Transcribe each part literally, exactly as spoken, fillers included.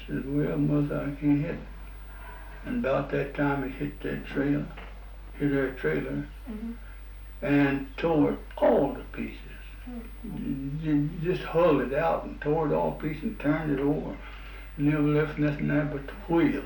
says, well, mother, I can't hit it. And about that time it hit that trailer, hit her trailer, Mm-hmm. and tore it all to pieces. You just hauled it out and tore it all to pieces and turned it over. Never left nothing there but the wheel.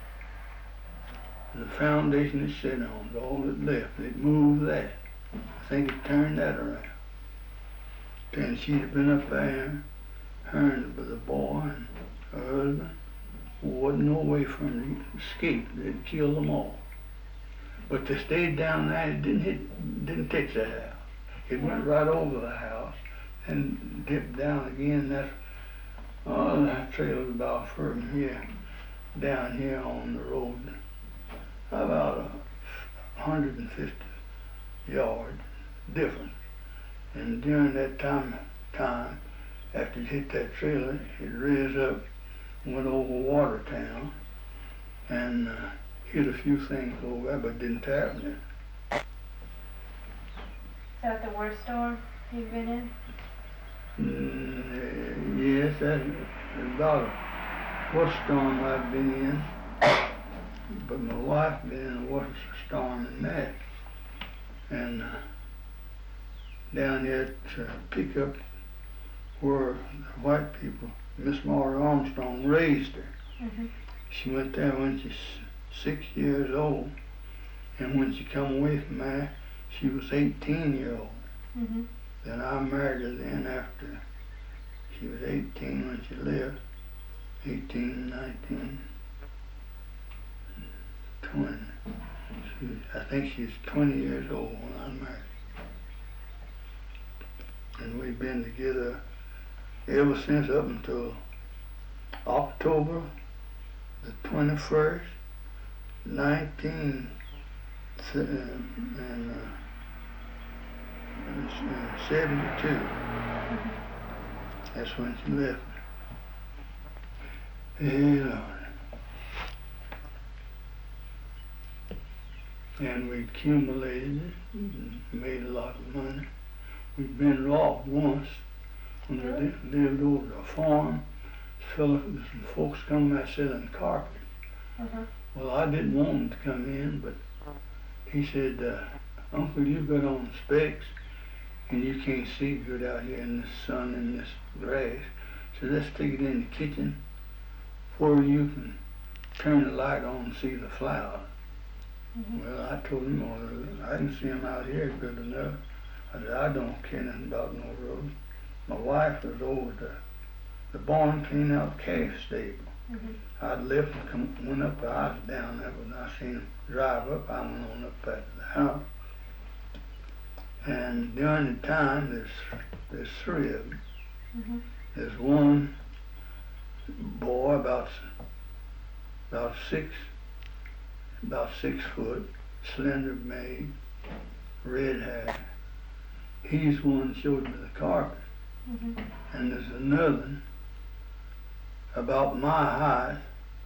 The foundation it sat on is all it left. It moved that. I think it turned that around. Then she'd have been up there, her and the boy and her husband. Wasn't no way from escape. They'd kill them all. But they stayed down there. It didn't hit, didn't touch the house. It went right over the house and dipped down again. That's oh, that trailer's about from here down here on the road, about a hundred and fifty yards difference. And during that time, time after it hit that trailer, it raised up, went over Watertown, and uh, hit a few things over there, but didn't tap it. Is that the worst storm you've been in? Mm, yes, that's about the worst storm I've been in. But my wife been in a worse storm than that. And uh, down there at uh, Pickup, where the white people, Miss Maury Armstrong raised her. Mm-hmm. She went there when she's six years old, and when she come away from there, she was eighteen year old. Mm-hmm. Then I married her then after she was eighteen when she lived, eighteen, nineteen, twenty. She, I think she's twenty years old when I married her. And we've been together ever since up until October the twenty-first, nineteen uh, and uh, seventy-two. Mm-hmm. That's when she left me. Hey, Lord. And we accumulated it and made a lot of money. We've been robbed once when I li- lived over a farm. Fellow, some folks come there selling carpet. Uh-huh. Well, I didn't want him to come in, but he said, uh, Uncle, you got on specs and you can't see good out here in the sun and this grass. So let's take it in the kitchen where you can turn the light on and see the flowers. Mm-hmm. Well, I told him, well, I can see them out here good enough. I said, I don't care nothing about no road. My wife was over the, the barn cleaning out the calf stable. Mm-hmm. I'd left and come, went up, I was down there, when I seen him drive up, I went on up back to the house. And during the time, there's, there's three of them. Mm-hmm. There's one boy about, about six, about six foot, slender made, red hair. He's the one that showed me the carpet. Mm-hmm. And there's another one about my height,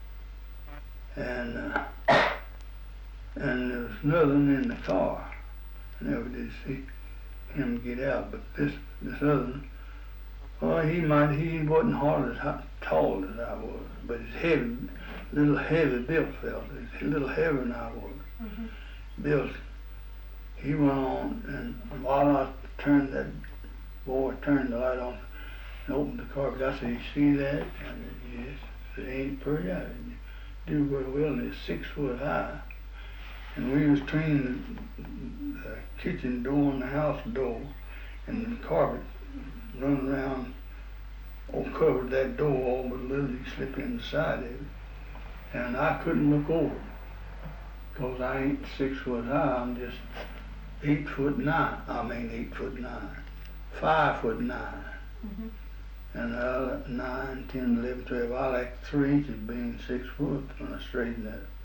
and uh, and there was another one in the car. I never did see him get out, but this this other one, well, he might he wasn't hardly as high, tall as I was, but he's heavy, little heavy built fella. He's a little heavier than I was. Mm-hmm. Built. He went on, and while I turned that boy turned the light on and opened the carpet, I said, "You see that?" I said, "Yes." I said, "Ain't it pretty?" I said, "Do very well, and it's six foot high." And we was cleaning the, the kitchen door and the house door, and the carpet run around, or covered that door all but literally slip in the side of it. And I couldn't look over it, because I ain't six foot high, I'm just eight foot nine. I mean eight foot nine. Five foot nine. Mm-hmm. And uh, nine, ten, eleven, twelve, I like three inches being six foot when I straighten that